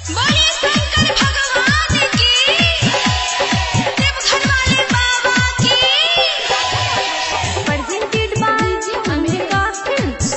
बोले शंकर भगवान की, देवघर वाले बाबा की। Presented by America Films।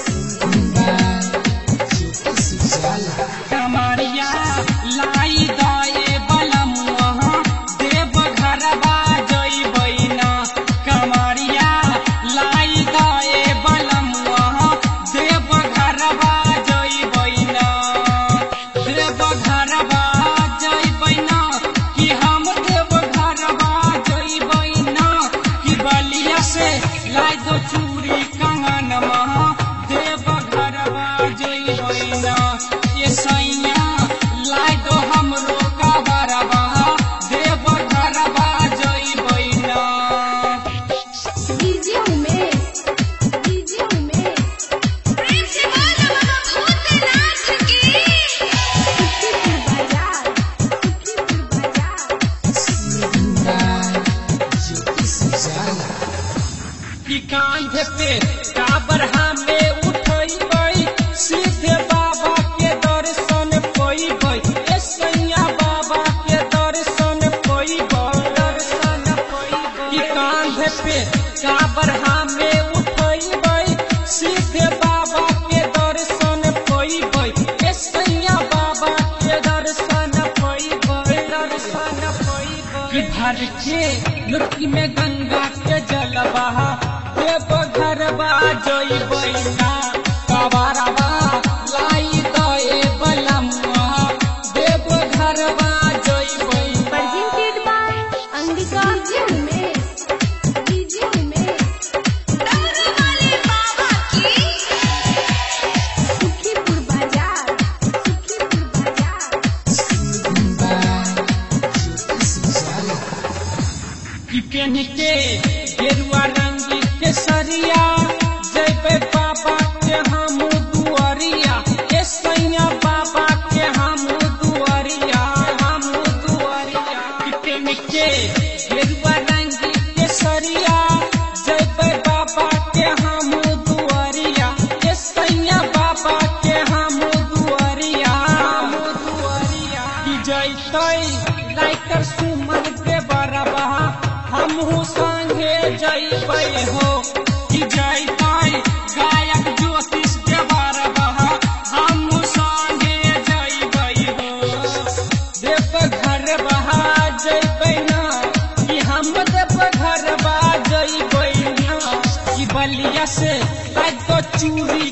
कमरिया लाई दाए बलमुआ देवघरवा जइबै ना। कमरिया लाई दाए बलमुआ देवघरवा जइबै ना। देवघरवा जइबै ना कि हम देवघरवा जइबै ना। कि बलिया से लाई दो चूड़ी कंगनवा देवघरवा जइबै ना। ये सैया लाई दो हमरो कवरवा देवघरवा जइबै ना। DJ Umesh, DJ Umesh. प्रेम से बोलो बाबा भूतनाथ की। सुखीपुर बाजार, सुखीपुर बाजार। कि कांधे पे काबर हमें उठैबै सीधे बाबा के दर्शन पैबै। ए सैया बाबा के दर्शन पैबै, दर्शन पैबै। कि कांधे पे काबर हमें उठैबै सीधे बाबा के दर्शन पैबै। ए सैया बाबा के दर्शन पैबै, दर्शन पैबै। कि भर के लुटकी में गंगा के जलवा देवघरवा जइबै ना। कवरवा लाई दाए बलमुआ देवघरवा जइबै ना। Presented by America Films। DJ Umesh, डमरू वाले बाबा की। सुखीपुर बाजार, सुखीपुर बाजार। कि पेन के गेरुआ रंग के सरिया जइबै बाबा के हम दुआरिया। ए सैया बाबा के हम दुआरिया, हम दुआरिया। कि पेन के गेरुआ रंग के सरिया जइबै बाबा के हम दुआरिया। ए सैया बाबा के हम दुआरिया, हम दुआरिया। कि जइतै राइटर सुमन के बरबा हमहू संगे जइबै हो। कि जइतै गायक ज्योतिष के बरबा हमहू संगे जइबै हो। देवघरवा जइबै ना कि हम देवघरवा जइबै ना। कि बलिया से लाई दो चूड़ी